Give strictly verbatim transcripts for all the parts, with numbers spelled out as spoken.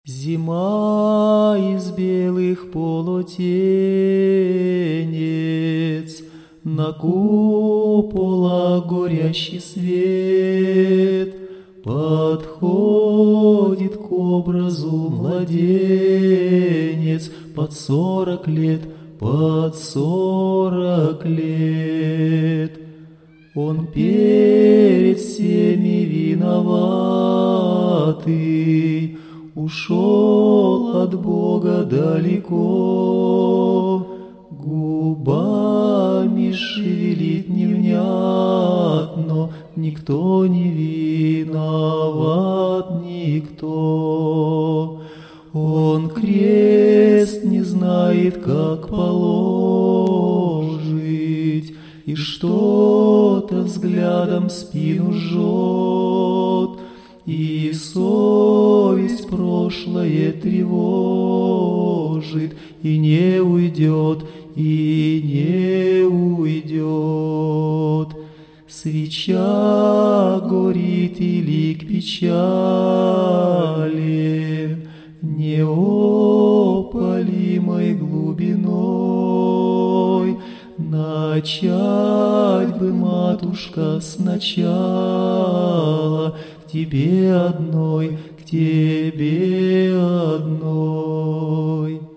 Зима из белых полотенец, на купола горящий свет, подходит к образу младенец, под сорок лет, под сорок лет. Он перед всеми виноватый, ушел от Бога далеко, губами шевелит невнятно, никто не виноват, никто. Он крест не знает, как положить, и что-то взглядом спину жжет, и совесть прошлое тревожит, и не уйдет, и не уйдет. Свеча горит и лик печали, неопалимой глубиной. Начать бы, матушка, сначала к тебе одной, к тебе одной.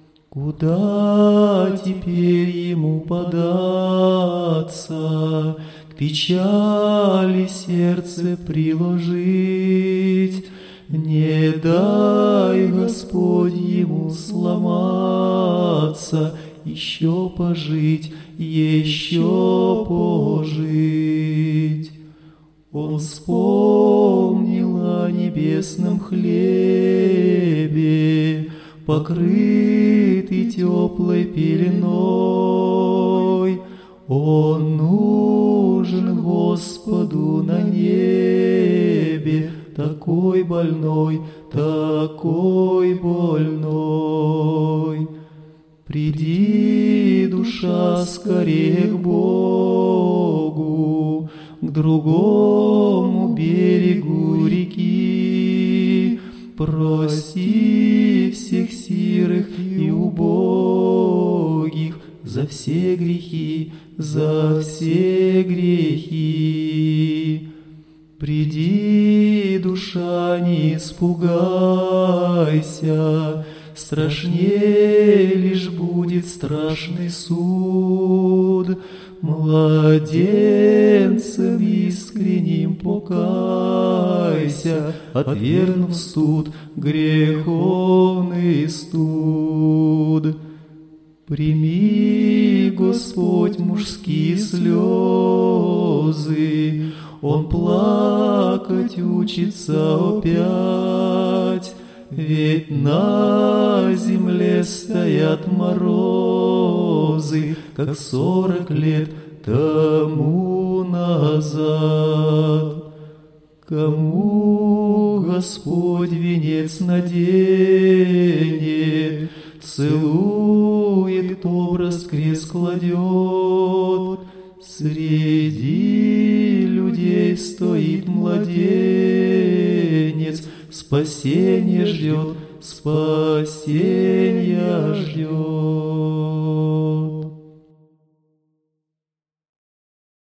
Куда теперь ему податься, к печали сердце приложить? Не дай, Господь, ему сломаться, еще пожить, еще пожить. Он вспомнил о небесном хлебе, покрытый теплой пеленой. Он нужен Господу на небе, такой больной, такой больной. Приди, душа, скорее к Богу, к другому берегу реки. Прости всех сирых и убогих за все грехи, за все грехи. Приди, душа, не испугайся, страшнее лишь будет страшный суд. Младенцем искренним покайся, отвергнув суд, греховный студ. Прими, Господь, мужские слезы, он плакать учится опять. Ведь на земле стоят морозы, как сорок лет тому назад. Кому Господь венец наденет, целует, образ крест кладет, среди людей стоит младенец, спасение ждет, спасение ждет.